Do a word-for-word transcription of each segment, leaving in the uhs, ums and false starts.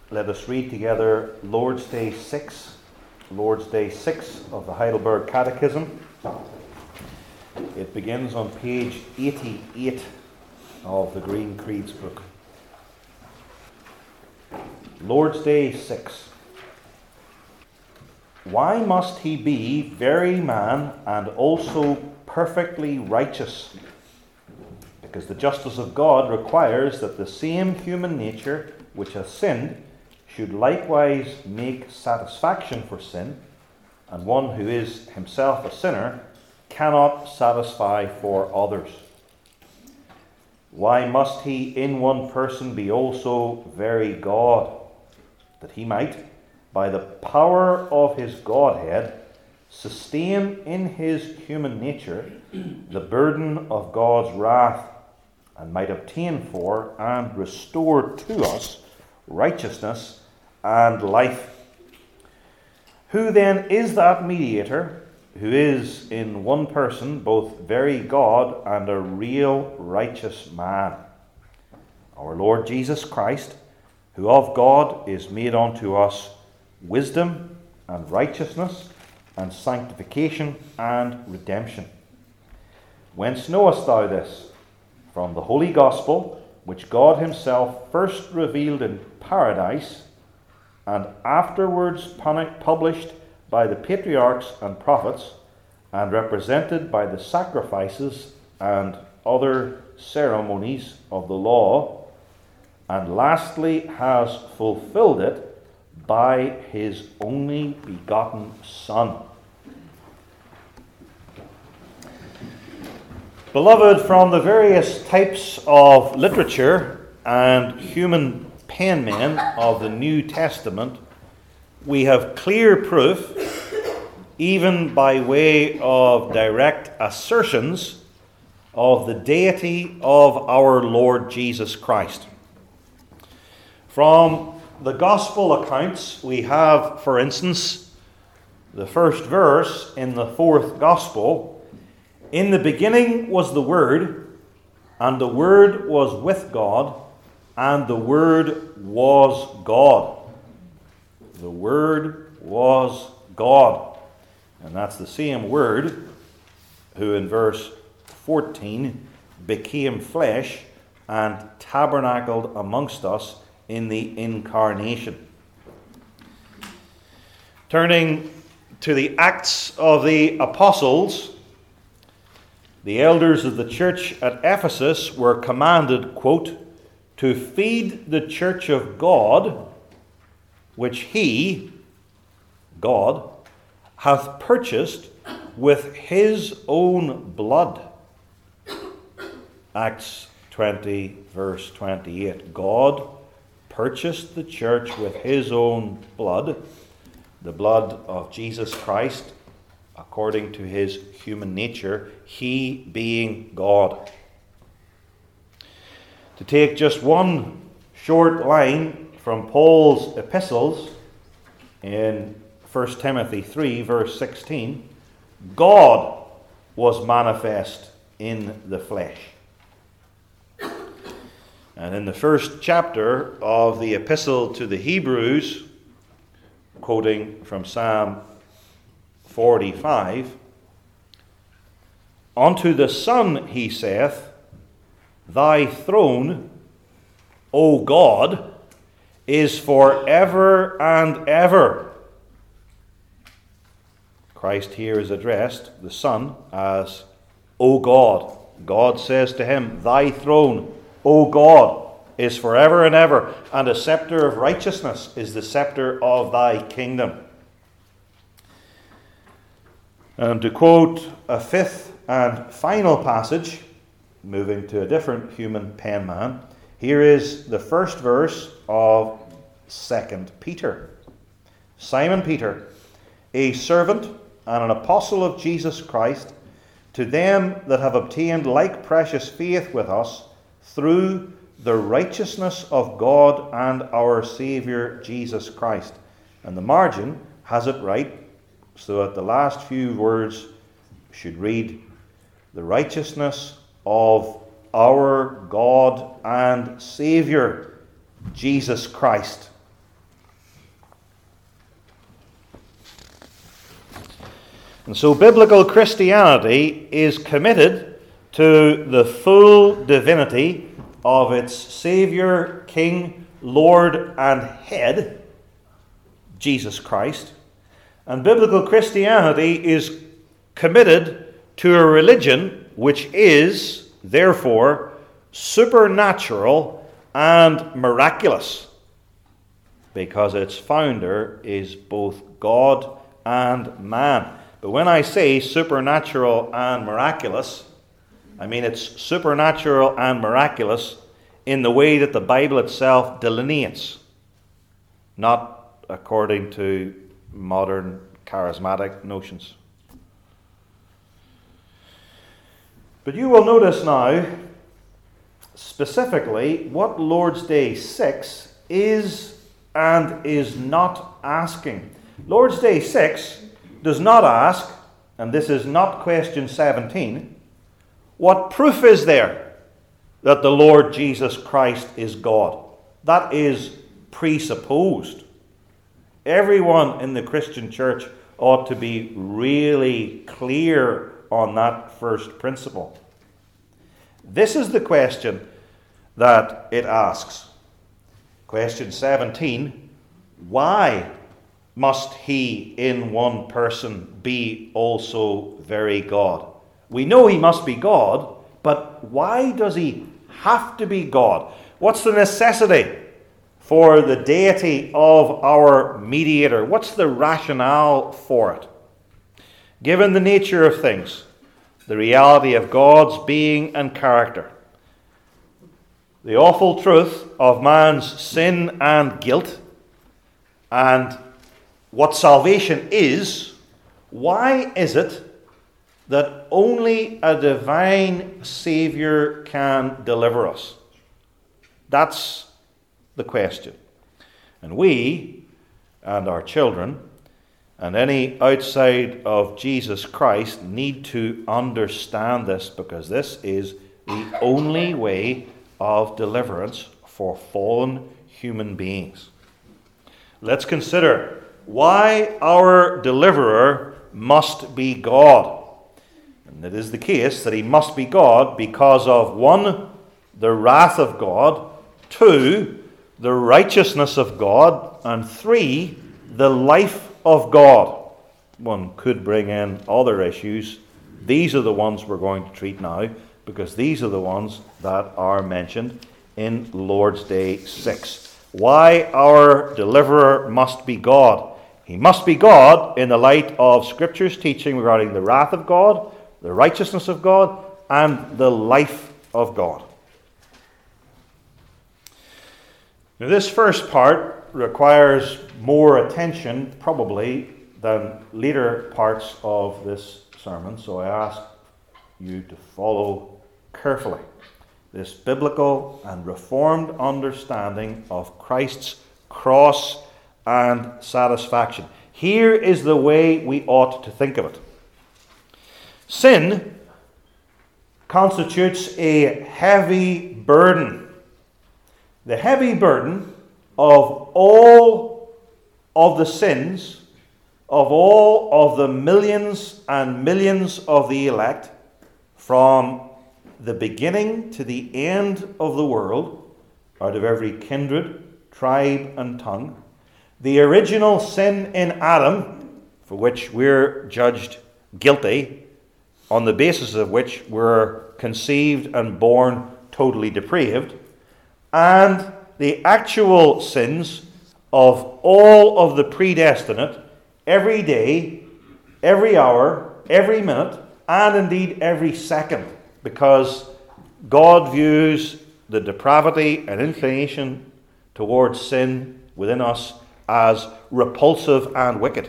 let us read together Lord's Day six, Lord's Day six of the Heidelberg Catechism. It begins on page eighty-eight of the Green Creeds book. Lord's Day six. Why must he be very man and also perfectly righteous? Because the justice of God requires that the same human nature which has sinned should likewise make satisfaction for sin, and one who is himself a sinner cannot satisfy for others. Why must he in one person be also very God? That he might, by the power of his Godhead, sustain in his human nature the burden of God's wrath, and might obtain for and restore to us righteousness and life. Who then is that mediator who is in one person both very God and a real righteous man? Our Lord Jesus Christ, who of God is made unto us wisdom and righteousness and sanctification and redemption. Whence knowest thou this? From the Holy Gospel, which God himself first revealed in paradise, and afterwards published by the patriarchs and prophets, and represented by the sacrifices and other ceremonies of the law, and lastly has fulfilled it by his only begotten Son. Beloved, from the various types of literature and human penmen of the New Testament, we have clear proof, even by way of direct assertions, of the deity of our Lord Jesus Christ. From the Gospel accounts, we have, for instance, the first verse in the fourth Gospel: "In the beginning was the Word, and the Word was with God, and the Word was God." The Word was God. And that's the same Word who in verse fourteen became flesh and tabernacled amongst us in the incarnation. Turning to the Acts of the Apostles, the elders of the church at Ephesus were commanded, quote, to feed the church of God, which he, God, hath purchased with his own blood. Acts twenty, verse twenty-eight. God purchased the church with his own blood, the blood of Jesus Christ, according to his human nature, he being God. To take just one short line from Paul's epistles in First Timothy three, verse sixteen, God was manifest in the flesh. And in the first chapter of the epistle to the Hebrews, quoting from Psalm forty-five, "Unto the Son he saith, Thy throne, O God, is for ever and ever." Christ here is addressed, the Son, as O God. God says to him, Thy throne, O God, is forever and ever, and a scepter of righteousness is the scepter of thy kingdom. And to quote a fifth and final passage, moving to a different human penman, here is the first verse of Second Peter. Simon Peter, a servant and an apostle of Jesus Christ, to them that have obtained like precious faith with us through the righteousness of God and our Saviour Jesus Christ. And the margin has it right, so that the last few words should read, the righteousness of our God and Saviour, Jesus Christ. And so biblical Christianity is committed to the full divinity of its Savior, King, Lord, and Head, Jesus Christ. And biblical Christianity is committed to a religion which is, therefore, supernatural and miraculous, because its founder is both God and man. But when I say supernatural and miraculous, I mean it's supernatural and miraculous in the way that the Bible itself delineates, not according to modern charismatic notions. But you will notice now, specifically, what Lord's Day six is and is not asking. Lord's Day six does not ask, and this is not question seventeen, what proof is there that the Lord Jesus Christ is God? That is presupposed. Everyone in the Christian church ought to be really clear on that first principle. This is the question that it asks. Question seventeen, why must he in one person be also very God? We know he must be God, but why does he have to be God? What's the necessity for the deity of our mediator? What's the rationale for it? Given the nature of things, the reality of God's being and character, the awful truth of man's sin and guilt, and what salvation is, why is it that only a divine Savior can deliver us? That's the question. And we, and our children, and any outside of Jesus Christ need to understand this, because this is the only way of deliverance for fallen human beings. Let's consider why our deliverer must be God. And it is the case that he must be God because of, one, the wrath of God, two, the righteousness of God, and three, the life of God. One could bring in other issues. These are the ones we're going to treat now, because these are the ones that are mentioned in Lord's Day six. Why our deliverer must be God. He must be God in the light of Scripture's teaching regarding the wrath of God, the righteousness of God, and the life of God. Now, this first part requires more attention, probably, than later parts of this sermon, so I ask you to follow carefully this biblical and reformed understanding of Christ's cross and satisfaction. Here is the way we ought to think of it. Sin constitutes a heavy burden. The heavy burden of all of the sins of all of the millions and millions of the elect from the beginning to the end of the world, out of every kindred, tribe, and tongue. The original sin in Adam, for which we're judged guilty, on the basis of which we're conceived and born totally depraved, and the actual sins of all of the predestinate, every day, every hour, every minute, and indeed every second, because God views the depravity and inclination towards sin within us as repulsive and wicked.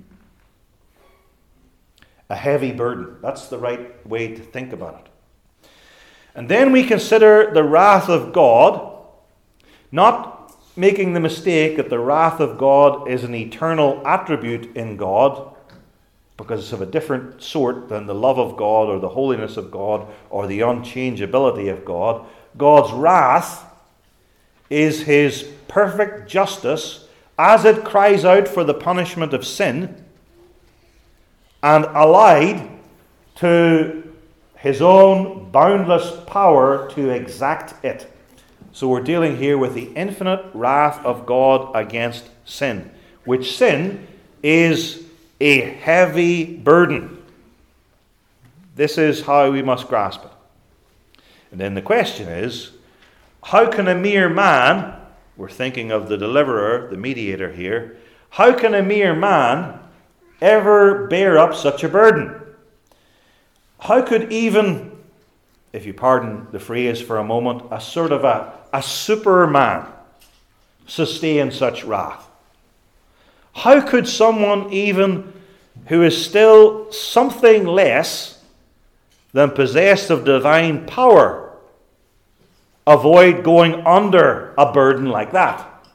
A heavy burden. That's the right way to think about it. And then we consider the wrath of God, not making the mistake that the wrath of God is an eternal attribute in God, because it's of a different sort than the love of God or the holiness of God or the unchangeability of God. God's wrath is his perfect justice as it cries out for the punishment of sin, and allied to his own boundless power to exact it. So we're dealing here with the infinite wrath of God against sin, which sin is a heavy burden. This is how we must grasp it. And then the question is, how can a mere man, we're thinking of the deliverer, the mediator here, how can a mere man ever bear up such a burden? How could even, if you pardon the phrase for a moment, a sort of a, a superman sustain such wrath? How could someone even who is still something less than possessed of divine power avoid going under a burden like that?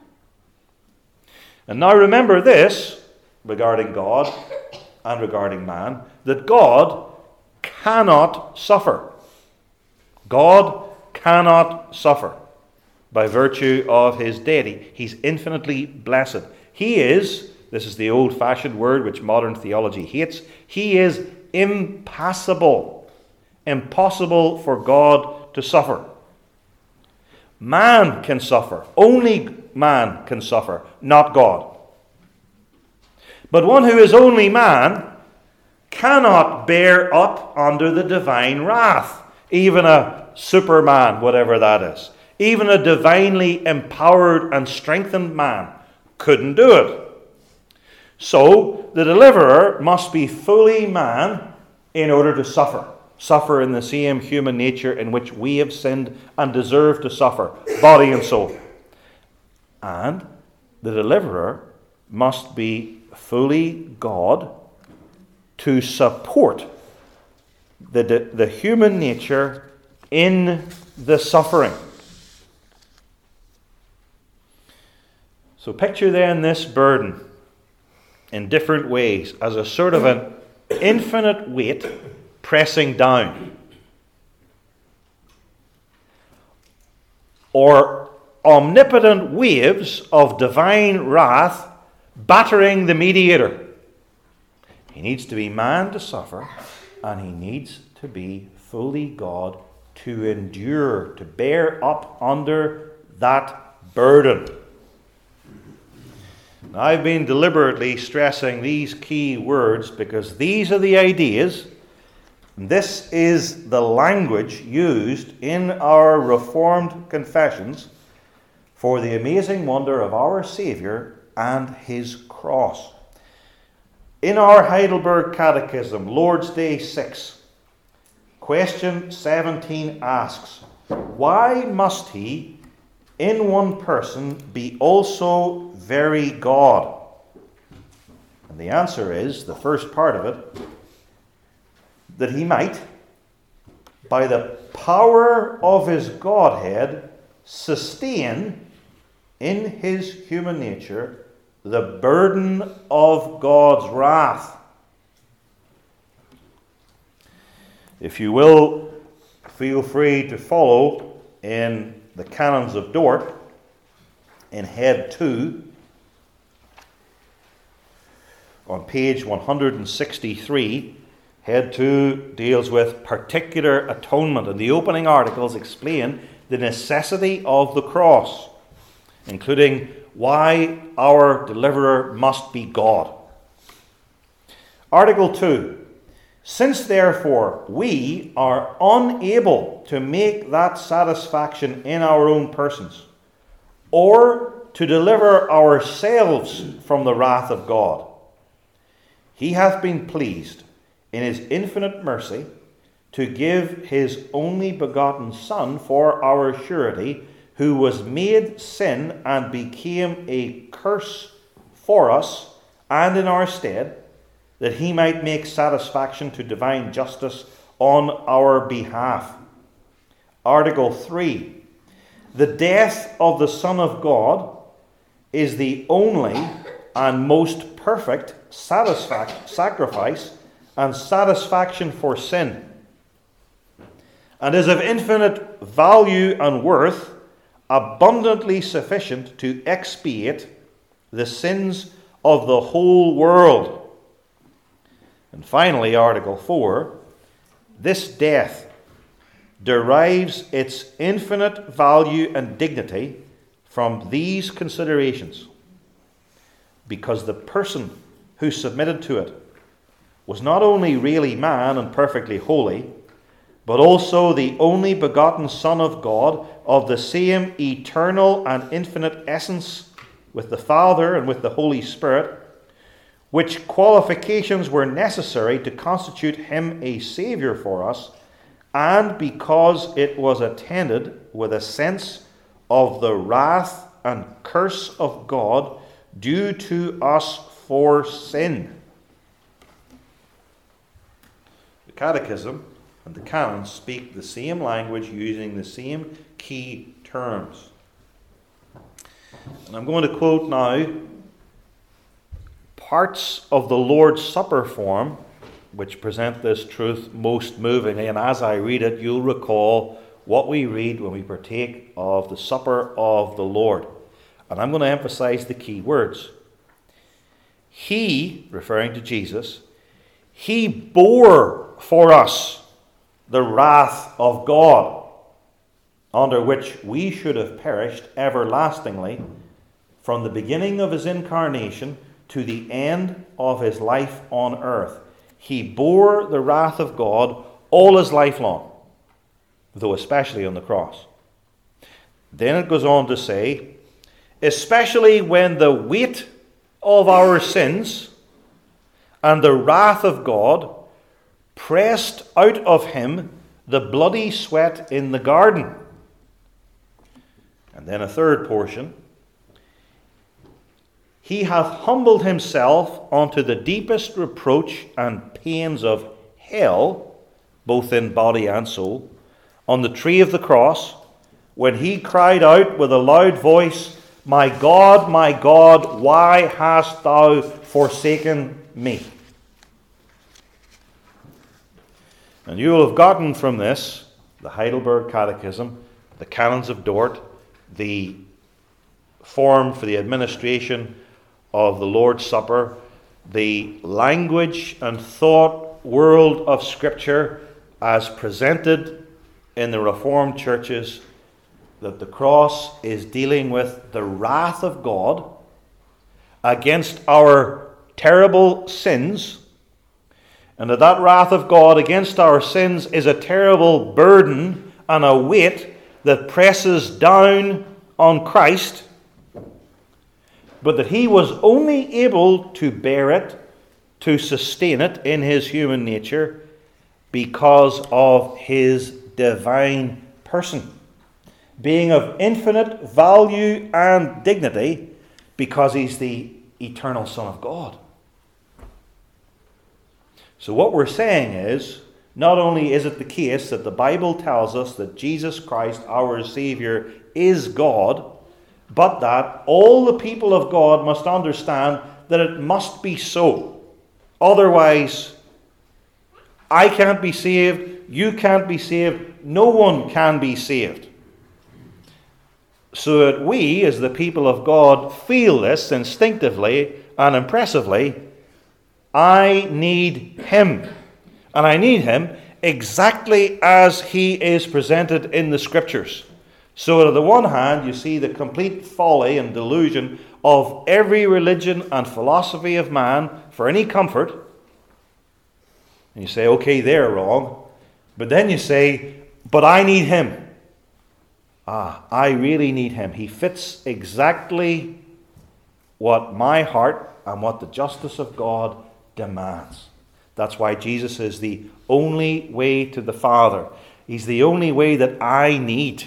And now remember this regarding God and regarding man, that God cannot suffer. God cannot suffer by virtue of his deity. He's infinitely blessed. He is, this is the old-fashioned word which modern theology hates, he is impassible. Impossible for God to suffer. Man can suffer. Only man can suffer, not God. But one who is only man cannot bear up under the divine wrath. Even a superman, whatever that is. Even a divinely empowered and strengthened man couldn't do it. So, the deliverer must be fully man in order to suffer. Suffer in the same human nature in which we have sinned and deserve to suffer, body and soul. And the deliverer must be fully God to support the, the, the human nature in the suffering. So picture then this burden in different ways as a sort of an infinite weight pressing down, or omnipotent waves of divine wrath battering the mediator. He needs to be man to suffer, and he needs to be fully God to endure, to bear up under that burden. Now, I've been deliberately stressing these key words because these are the ideas. This is the language used in our Reformed confessions for the amazing wonder of our Saviour and his cross. In our Heidelberg Catechism, Lord's Day six, question seventeen asks, why must he, in one person, be also very God? And the answer is, the first part of it, that he might, by the power of his Godhead, sustain in his human nature the burden of God's wrath. If you will, feel free to follow in the Canons of Dort, in head two, on page one hundred sixty-three. Head two deals with particular atonement, and the opening articles explain the necessity of the cross, including why our deliverer must be God. Article two. Since therefore we are unable to make that satisfaction in our own persons, or to deliver ourselves from the wrath of God, he hath been pleased in his infinite mercy to give his only begotten Son for our surety, who was made sin and became a curse for us and in our stead, that he might make satisfaction to divine justice on our behalf. Article three. The death of the Son of God is the only and most perfect satisfac- sacrifice and satisfaction for sin, and is of infinite value and worth, abundantly sufficient to expiate the sins of the whole world. And finally, Article four, this death derives its infinite value and dignity from these considerations, because the person who submitted to it was not only really man and perfectly holy, but also the only begotten Son of God, of the same eternal and infinite essence with the Father and with the Holy Spirit, which qualifications were necessary to constitute him a Saviour for us, and because it was attended with a sense of the wrath and curse of God due to us for sin. The Catechism and the canons speak the same language using the same key terms. And I'm going to quote now parts of the Lord's Supper form which present this truth most movingly. And as I read it, you'll recall what we read when we partake of the supper of the Lord. And I'm going to emphasize the key words. He, referring to Jesus, he bore for us the wrath of God, under which we should have perished everlastingly from the beginning of his incarnation to the end of his life on earth. He bore the wrath of God all his life long, though especially on the cross. Then it goes on to say, especially when the weight of our sins and the wrath of God pressed out of him the bloody sweat in the garden. And then a third portion. He hath humbled himself unto the deepest reproach and pains of hell, both in body and soul, on the tree of the cross, when he cried out with a loud voice, My God, my God, why hast thou forsaken me? And you will have gotten from this the Heidelberg Catechism, the Canons of Dort, the form for the administration of the Lord's Supper, the language and thought world of Scripture as presented in the Reformed churches, that the cross is dealing with the wrath of God against our terrible sins, and that that wrath of God against our sins is a terrible burden and a weight that presses down on Christ, but that he was only able to bear it, to sustain it in his human nature, because of his divine person, being of infinite value and dignity, because he's the eternal Son of God. So what we're saying is, not only is it the case that the Bible tells us that Jesus Christ, our Saviour, is God, but that all the people of God must understand that it must be so. Otherwise, I can't be saved, you can't be saved, no one can be saved. So that we, as the people of God, feel this instinctively and impressively. I need him. And I need him exactly as he is presented in the Scriptures. So on the one hand, you see the complete folly and delusion of every religion and philosophy of man for any comfort. And you say, okay, they're wrong. But then you say, but I need him. Ah, I really need him. He fits exactly what my heart and what the justice of God demands. That's why Jesus is the only way to the Father. He's the only way that I need.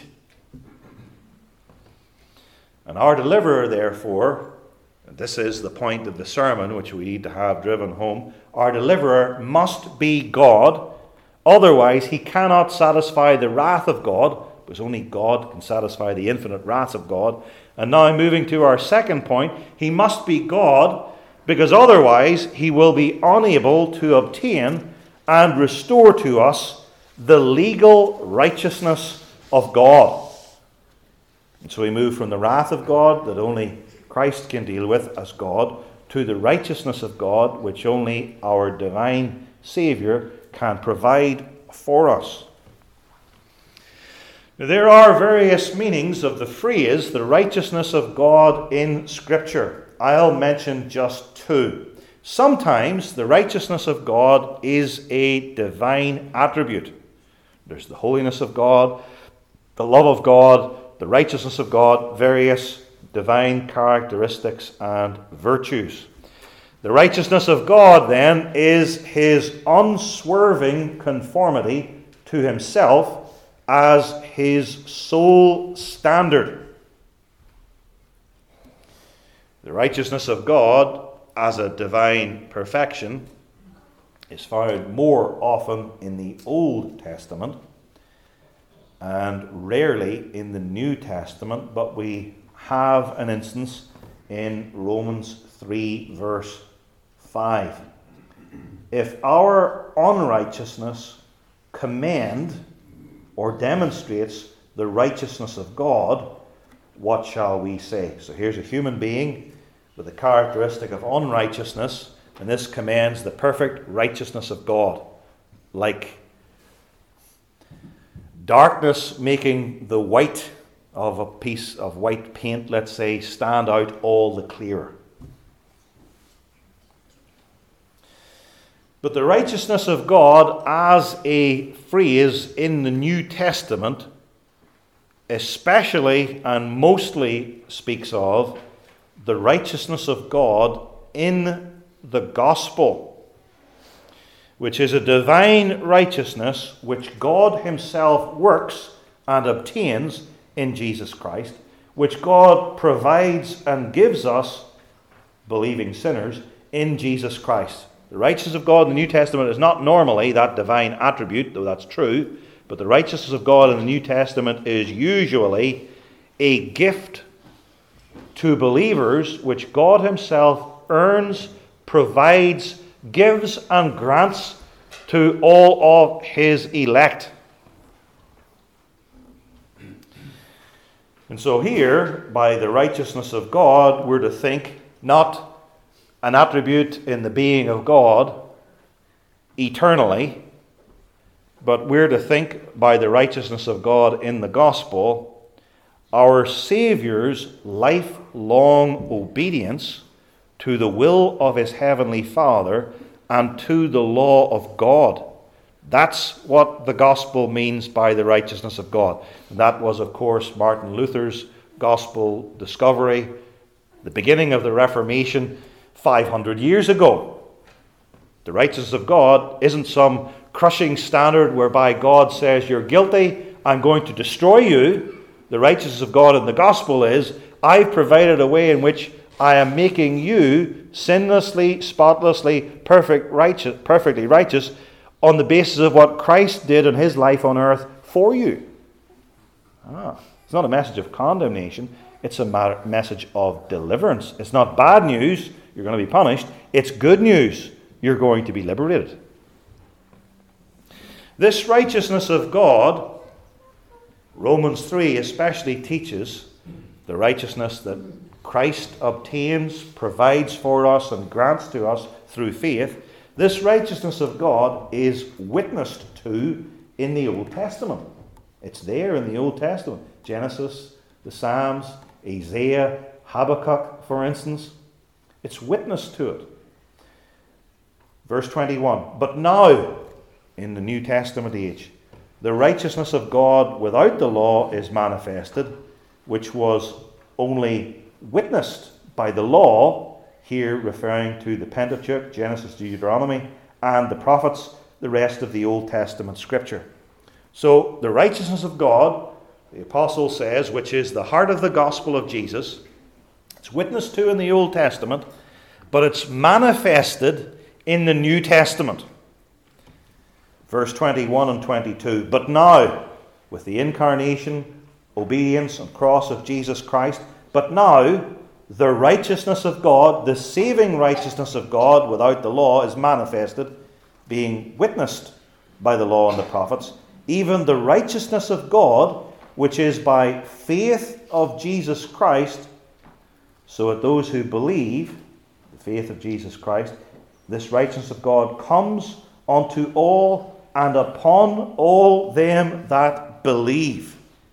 And our deliverer, therefore, and this is the point of the sermon which we need to have driven home, our deliverer must be God. Otherwise, he cannot satisfy the wrath of God, because only God can satisfy the infinite wrath of God. And now moving to our second point, he must be God, because otherwise he will be unable to obtain and restore to us the legal righteousness of God. And so we move from the wrath of God that only Christ can deal with as God, to the righteousness of God, which only our divine Saviour can provide for us. There are various meanings of the phrase, the righteousness of God, in Scripture. I'll mention just two. Sometimes the righteousness of God is a divine attribute. There's the holiness of God, the love of God, the righteousness of God, various divine characteristics and virtues. The righteousness of God, then, is his unswerving conformity to himself as his sole standard. The righteousness of God as a divine perfection is found more often in the Old Testament and rarely in the New Testament, but we have an instance in Romans three verse five. If our unrighteousness commend or demonstrates the righteousness of God, what shall we say? So here's a human being with a characteristic of unrighteousness, and this commends the perfect righteousness of God, like darkness making the white of a piece of white paint, let's say, stand out all the clearer. But the righteousness of God as a phrase in the New Testament especially and mostly speaks of the righteousness of God in the gospel, which is a divine righteousness which God himself works and obtains in Jesus Christ, which God provides and gives us, believing sinners, in Jesus Christ. The righteousness of God in the New Testament is not normally that divine attribute, though that's true, but the righteousness of God in the New Testament is usually a gift to believers which God himself earns, provides, gives, and grants to all of his elect. And so here, by the righteousness of God, we're to think not an attribute in the being of God eternally, but we're to think by the righteousness of God in the gospel, our Saviour's lifelong obedience to the will of his heavenly Father and to the law of God. That's what the gospel means by the righteousness of God. And that was, of course, Martin Luther's gospel discovery, the beginning of the Reformation five hundred years ago. The righteousness of God isn't some crushing standard whereby God says, you're guilty, I'm going to destroy you. The righteousness of God in the gospel is, I've provided a way in which I am making you sinlessly, spotlessly, perfect, righteous, perfectly righteous on the basis of what Christ did in his life on earth for you. Ah, it's not a message of condemnation. It's a matter, message of deliverance. It's not bad news, you're going to be punished. It's good news, you're going to be liberated. This righteousness of God, Romans three especially teaches the righteousness that Christ obtains, provides for us, and grants to us through faith. This righteousness of God is witnessed to in the Old Testament. It's there in the Old Testament. Genesis, the Psalms, Isaiah, Habakkuk, for instance. It's witnessed to it. Verse twenty-one. But now, in the New Testament age, the righteousness of God without the law is manifested, which was only witnessed by the law, here referring to the Pentateuch, Genesis, Deuteronomy, and the prophets, the rest of the Old Testament scripture. So the righteousness of God, the apostle says, which is the heart of the gospel of Jesus, it's witnessed to in the Old Testament, but it's manifested in the New Testament. Verse twenty-one and twenty-two. But now, with the incarnation, obedience, and cross of Jesus Christ, but now the righteousness of God, the saving righteousness of God without the law is manifested, being witnessed by the law and the prophets, even the righteousness of God, which is by faith of Jesus Christ, so that those who believe, the faith of Jesus Christ, this righteousness of God comes unto all and upon all them that believe.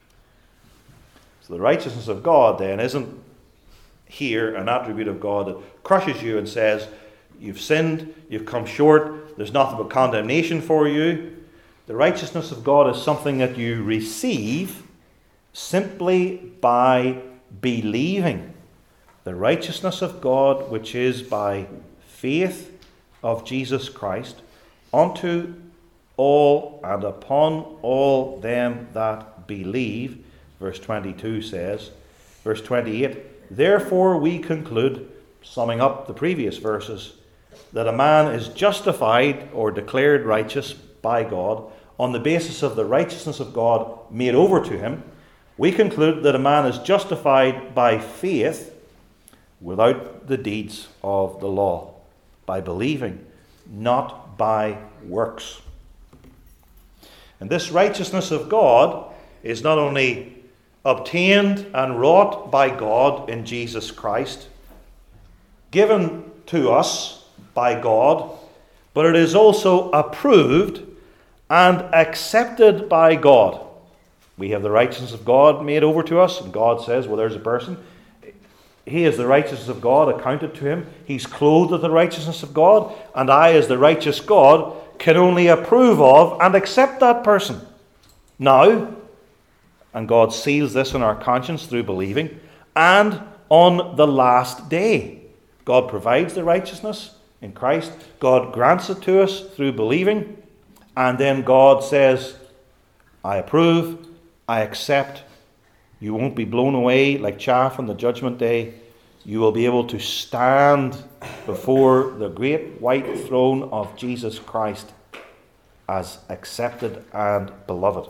So the righteousness of God then isn't here an attribute of God that crushes you and says, you've sinned, you've come short, there's nothing but condemnation for you. The righteousness of God is something that you receive simply by believing. The righteousness of God, which is by faith of Jesus Christ, unto all and upon all them that believe. Verse twenty-two says, verse twenty-eight, therefore we conclude, summing up the previous verses, that a man is justified or declared righteous by God on the basis of the righteousness of God made over to him. We conclude that a man is justified by faith without the deeds of the law, by believing, not by works. And this righteousness of God is not only obtained and wrought by God in Jesus Christ, given to us by God, but it is also approved and accepted by God. We have the righteousness of God made over to us, and God says, well, there's a person. He is the righteousness of God accounted to him. He's clothed with the righteousness of God, and I, as the righteous God, can only approve of and accept that person now. And God seals this in our conscience through believing. And on the last day, God provides the righteousness in Christ. God grants it to us through believing. And then God says, I approve, I accept. You won't be blown away like chaff on the judgment day. You will be able to stand before the great white throne of Jesus Christ as accepted and beloved.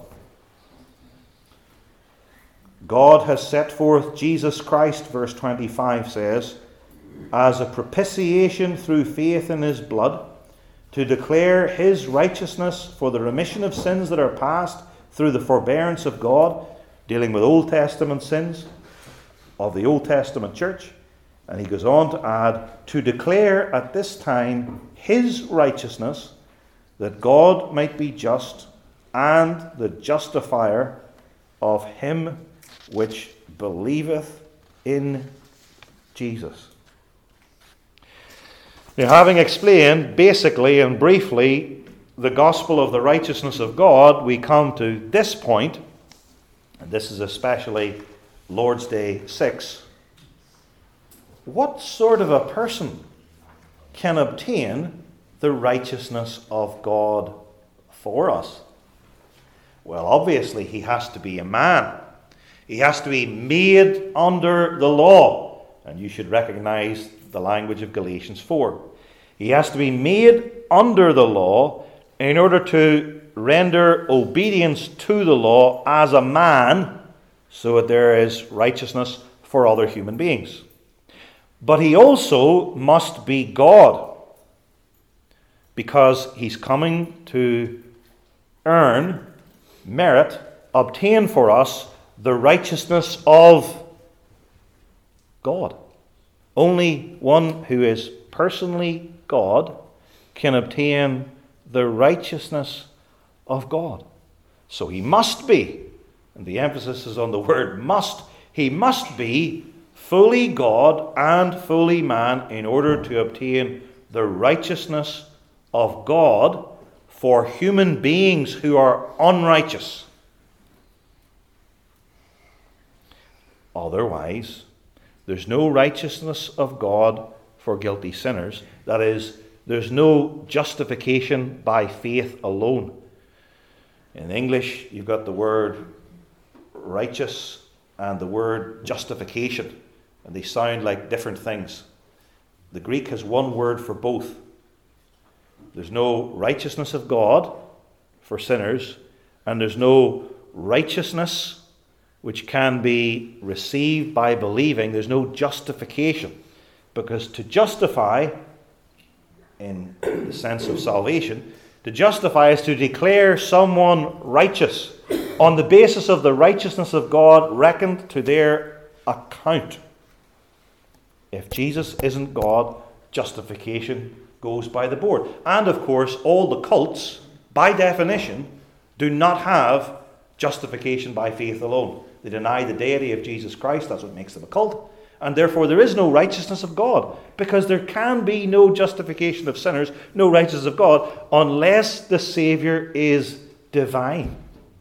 God has set forth Jesus Christ, verse twenty-five says, as a propitiation through faith in his blood, to declare his righteousness for the remission of sins that are past through the forbearance of God, dealing with Old Testament sins of the Old Testament church. And he goes on to add, to declare at this time his righteousness, that God might be just and the justifier of him which believeth in Jesus. Now, having explained basically and briefly the gospel of the righteousness of God, we come to this point, and this is especially Lord's Day six. What sort of a person can obtain the righteousness of God for us? Well, obviously, he has to be a man. He has to be made under the law. And you should recognize the language of Galatians four. He has to be made under the law in order to render obedience to the law as a man, so that there is righteousness for other human beings. But he also must be God, because he's coming to earn, merit, obtain for us the righteousness of God. Only one who is personally God can obtain the righteousness of God. So he must be, and the emphasis is on the word must, he must be fully God and fully man in order to obtain the righteousness of God for human beings who are unrighteous. Otherwise, there's no righteousness of God for guilty sinners. That is, there's no justification by faith alone. In English, you've got the word righteous and the word justification, and they sound like different things. The Greek has one word for both. There's no righteousness of God for sinners, and there's no righteousness which can be received by believing. There's no justification, because to justify, in the sense of salvation, to justify is to declare someone righteous on the basis of the righteousness of God reckoned to their account. If Jesus isn't God, justification goes by the board. And of course, all the cults, by definition, do not have justification by faith alone. They deny the deity of Jesus Christ. That's what makes them a cult. And therefore there is no righteousness of God, because there can be no justification of sinners, no righteousness of God, unless the Saviour is divine.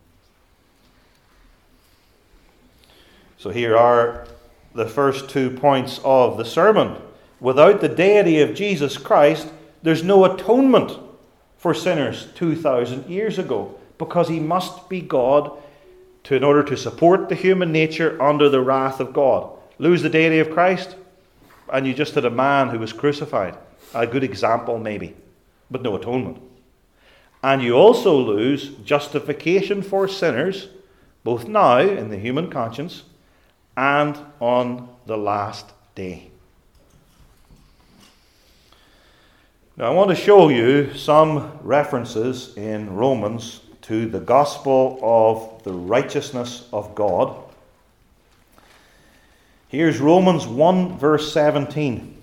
So here are the first two points of the sermon. Without the deity of Jesus Christ, there's no atonement for sinners two thousand years ago, because he must be God to, in order to support the human nature under the wrath of God. Lose the deity of Christ, and you just had a man who was crucified. A good example, maybe, but no atonement. And you also lose justification for sinners, both now in the human conscience and on the last day. Now, I want to show you some references in Romans to the gospel of the righteousness of God. Here's Romans one, verse seventeen.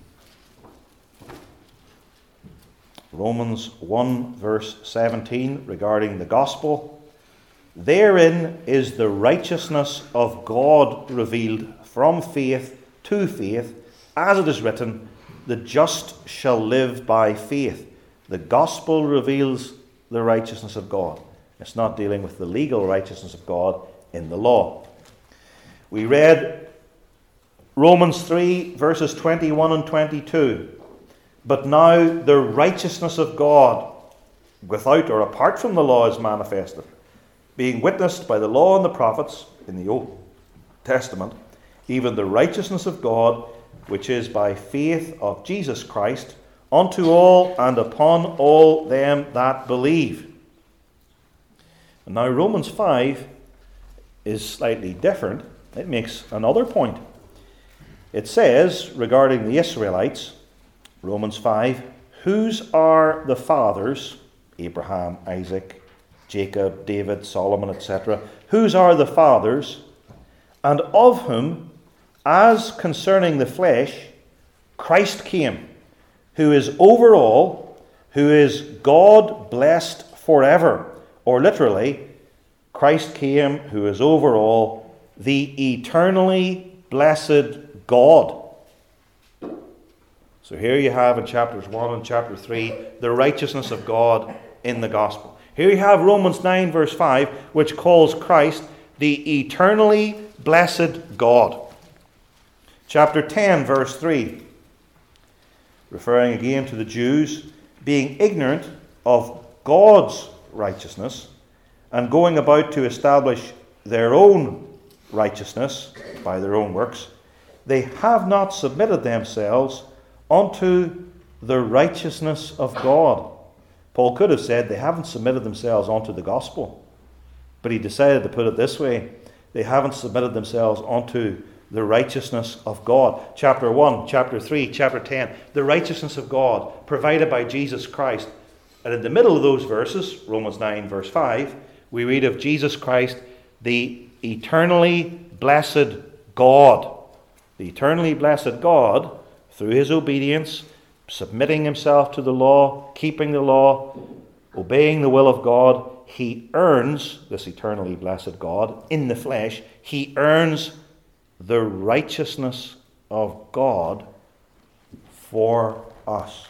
Romans one, verse seventeen, regarding the gospel. Therein is the righteousness of God revealed from faith to faith, as it is written, the just shall live by faith. The gospel reveals the righteousness of God. It's not dealing with the legal righteousness of God in the law. We read Romans three, verses twenty-one and twenty-two. But now the righteousness of God, without or apart from the law, is manifested, being witnessed by the law and the prophets in the Old Testament, even the righteousness of God, which is by faith of Jesus Christ, unto all and upon all them that believe. And now Romans five is slightly different. It makes another point. It says, regarding the Israelites, Romans five, whose are the fathers, Abraham, Isaac, Jacob, David, Solomon, et cetera, whose are the fathers, and of whom, as concerning the flesh, Christ came, who is over all, who is God blessed forever. Or literally, Christ came, who is over all, the eternally blessed God. So here you have in chapters one and chapter three the righteousness of God in the gospel. Here you have Romans nine verse five, which calls Christ the eternally blessed God. Chapter ten verse three, referring again to the Jews being ignorant of God's righteousness and going about to establish their own righteousness by their own works, they have not submitted themselves unto the righteousness of God. Paul could have said they haven't submitted themselves unto the gospel, but he decided to put it this way: they haven't submitted themselves unto the righteousness of God. Chapter one, chapter three, chapter ten, the righteousness of God provided by Jesus Christ. And in the middle of those verses, Romans nine verse five, we read of Jesus Christ, the eternally blessed God. The eternally blessed God, through his obedience, submitting himself to the law, keeping the law, obeying the will of God, he earns, this eternally blessed God, in the flesh, he earns the righteousness of God for us.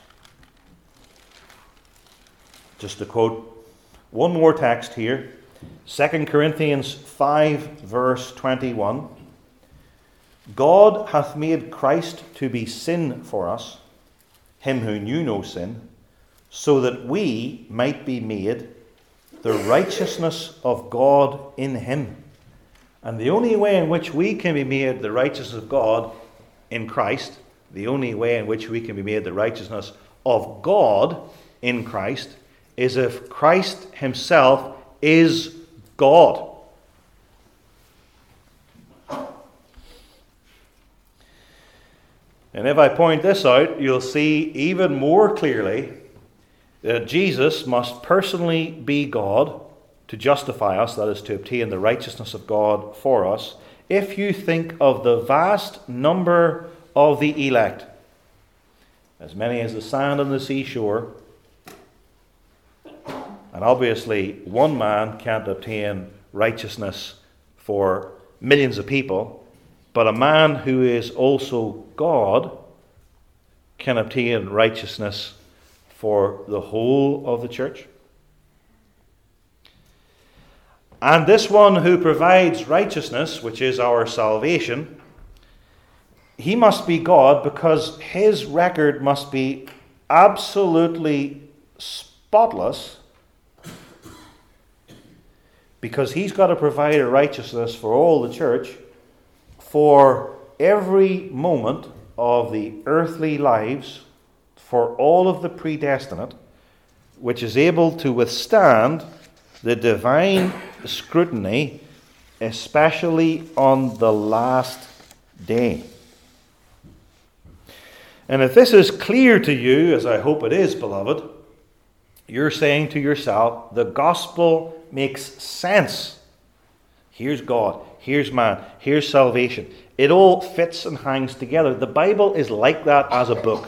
Just to quote one more text here, Second Corinthians five verse twenty-one. God hath made Christ to be sin for us, him who knew no sin, so that we might be made the righteousness of God in him. And the only way in which we can be made the righteousness of God in Christ, the only way in which we can be made the righteousness of God in Christ, is if Christ himself is God. And if I point this out, you'll see even more clearly that Jesus must personally be God to justify us, that is, to obtain the righteousness of God for us, if you think of the vast number of the elect. as many as the sand on the seashore. And obviously, one man can't obtain righteousness for millions of people, but a man who is also God can obtain righteousness for the whole of the church. And this one who provides righteousness, which is our salvation, he must be God because his record must be absolutely spotless, because he's got to provide a righteousness for all the church for every moment of the earthly lives, for all of the predestinate, which is able to withstand the divine scrutiny, especially on the last day. And if this is clear to you, as I hope it is, beloved, you're saying to yourself, the gospel makes sense. Here's God, here's man, here's salvation. It all fits and hangs together. The Bible is like that as a book.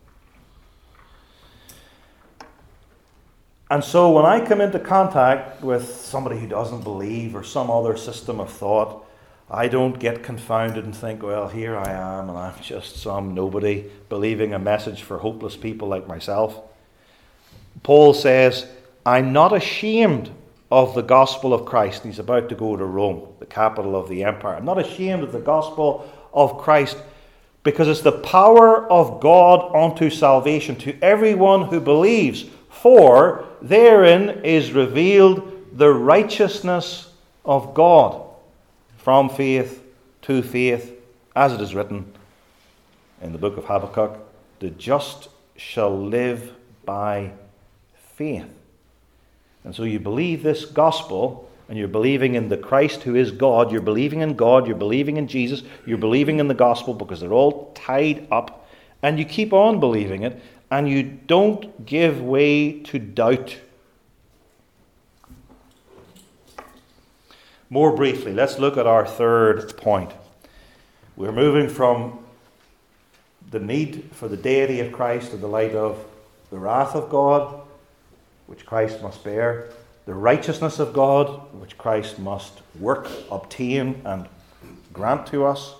And so when I come into contact with somebody who doesn't believe or some other system of thought, I don't get confounded and think, well, here I am and I'm just some nobody believing a message for hopeless people like myself. Paul says, I'm not ashamed of the gospel of Christ. He's about to go to Rome, the capital of the empire. I'm not ashamed of the gospel of Christ because it's the power of God unto salvation to everyone who believes. For therein is revealed the righteousness of God from faith to faith, as it is written in the book of Habakkuk, the just shall live by faith. And so you believe this gospel, and you're believing in the Christ who is God. You're believing in God, you're believing in Jesus, you're believing in the gospel because they're all tied up, and you keep on believing it, and you don't give way to doubt. More briefly, let's look at our third point. We're moving from the need for the deity of Christ in the light of the wrath of God, which Christ must bear, the righteousness of God, which Christ must work, obtain, and grant to us,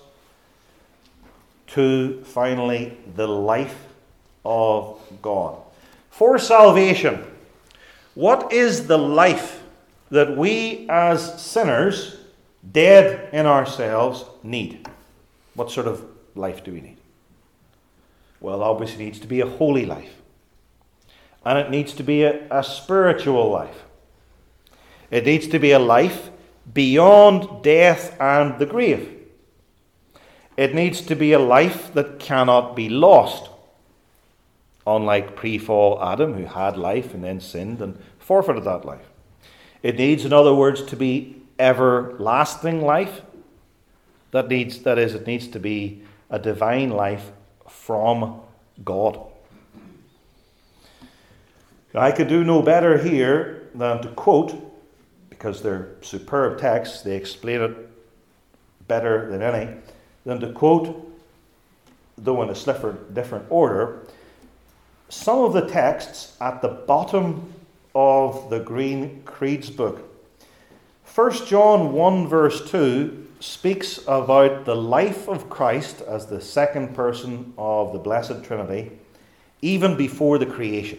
to finally the life of God. For salvation, what is the life that we as sinners, dead in ourselves, need? What sort of life do we need? Well, obviously it needs to be a holy life. And it needs to be a, a spiritual life. It needs to be a life beyond death and the grave. It needs to be a life that cannot be lost. Unlike pre-fall Adam, who had life and then sinned and forfeited that life. It needs, in other words, to be everlasting life. That needs, that is, it needs to be a divine life from God. I could do no better here than to quote, because they're superb texts, they explain it better than any, than to quote, though in a different order, some of the texts at the bottom of the Green Creeds book. First John one verse two speaks about the life of Christ as the second person of the Blessed Trinity, even before the creation.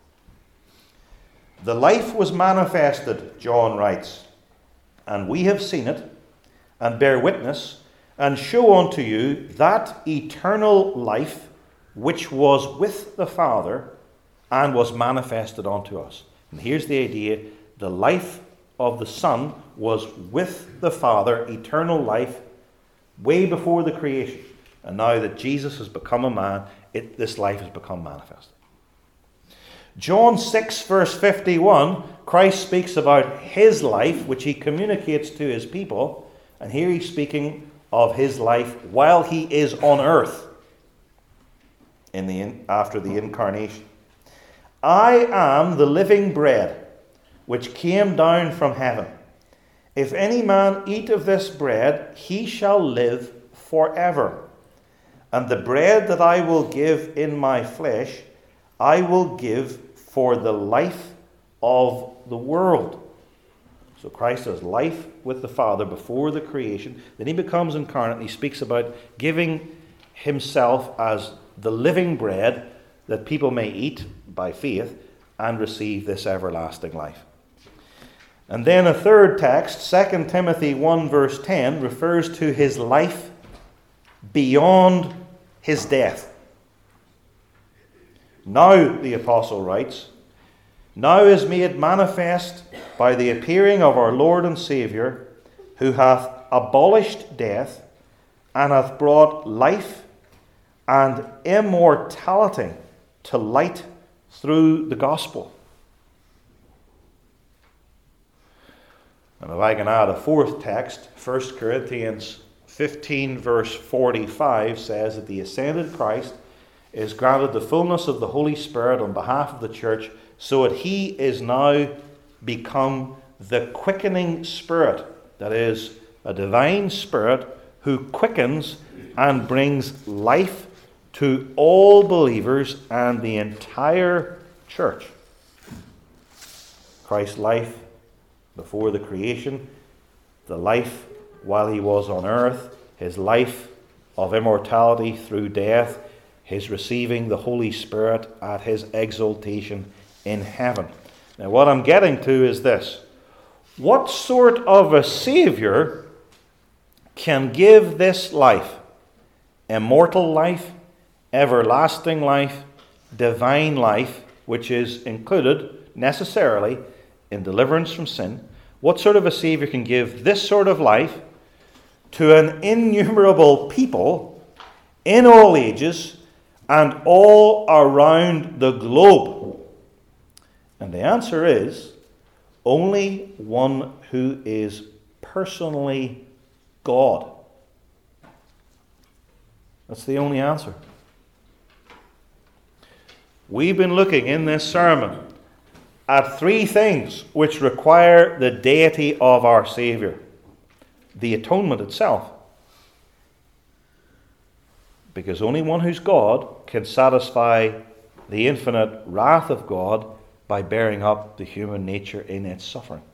The life was manifested, John writes, and we have seen it, and bear witness, and show unto you that eternal life which was with the Father, and was manifested unto us. And here's the idea, the life of the Son was with the Father, eternal life, way before the creation. And now that Jesus has become a man, it, this life has become manifested. John six verse fifty-one, Christ speaks about his life, which he communicates to his people. And here he's speaking of his life while he is on earth, in the after the incarnation. I am the living bread, which came down from heaven. If any man eat of this bread, he shall live forever. And the bread that I will give in my flesh, I will give for the life of the world. So Christ has life with the Father before the creation. Then he becomes incarnate. He speaks about giving himself as the living bread that people may eat by faith and receive this everlasting life. And then a third text, Second Timothy one verse ten, refers to his life beyond his death. Now, the apostle writes, now is made manifest by the appearing of our Lord and Saviour, who hath abolished death, and hath brought life and immortality to light through the gospel. And if I can add a fourth text, First Corinthians fifteen verse forty-five says that the ascended Christ is granted the fullness of the Holy Spirit on behalf of the church, so that he is now become the quickening Spirit, that is, a divine Spirit who quickens and brings life to all believers and the entire church. Christ's life before the creation, the life while he was on earth, his life of immortality through death, his receiving the Holy Spirit at his exaltation in heaven. Now what I'm getting to is this. What sort of a Saviour can give this life? Immortal life, everlasting life, divine life, which is included necessarily in deliverance from sin. What sort of a Saviour can give this sort of life to an innumerable people in all ages and all around the globe? And the answer is only one who is personally God. That's the only answer. We've been looking in this sermon at three things which require the deity of our Saviour. The atonement itself. Because only one who's God can satisfy the infinite wrath of God by bearing up the human nature in its suffering.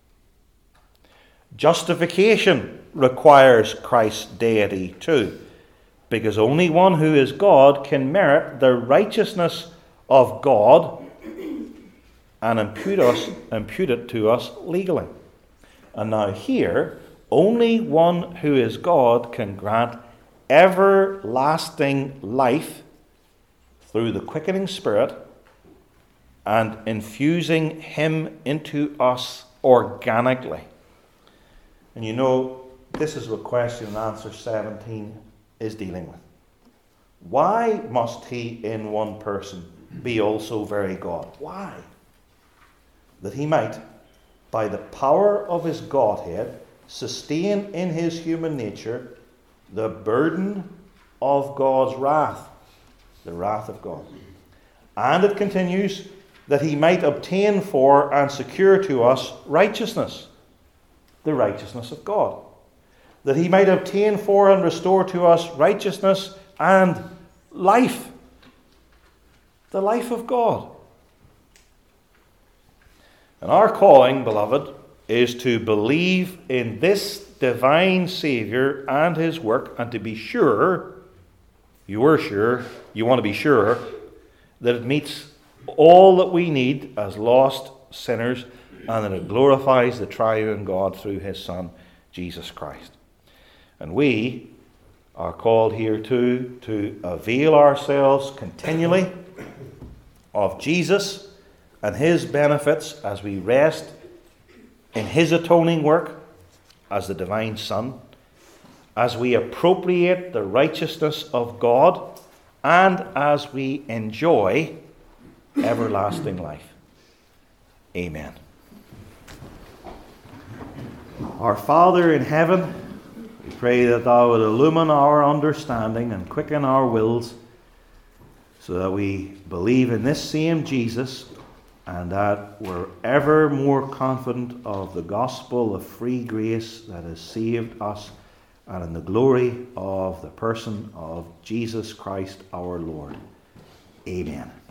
Justification requires Christ's deity too, because only one who is God can merit the righteousness of God and impute us, impute it to us legally. And now here, only one who is God can grant everlasting life through the quickening Spirit and infusing him into us organically. And you know, this is what question and answer seventeen is dealing with. Why must he in one person be also very God? Why? That he might, by the power of his Godhead, sustain in his human nature the burden of God's wrath, the wrath of God. And it continues, that he might obtain for and secure to us righteousness, the righteousness of God. That he might obtain for and restore to us righteousness and life, the life of God. And our calling, beloved, is to believe in this divine Saviour and his work, and to be sure, you are sure, you want to be sure, that it meets all that we need as lost sinners, and that it glorifies the triune God through his Son, Jesus Christ. And we are called here too to avail ourselves continually of Jesus and his benefits as we rest in his atoning work as the divine Son, as we appropriate the righteousness of God, and as we enjoy everlasting life. Amen. Our Father in heaven, we pray that thou would illumine our understanding and quicken our wills, so that we believe in this same Jesus, and that we're ever more confident of the gospel of free grace that has saved us and in the glory of the person of Jesus Christ our Lord. Amen.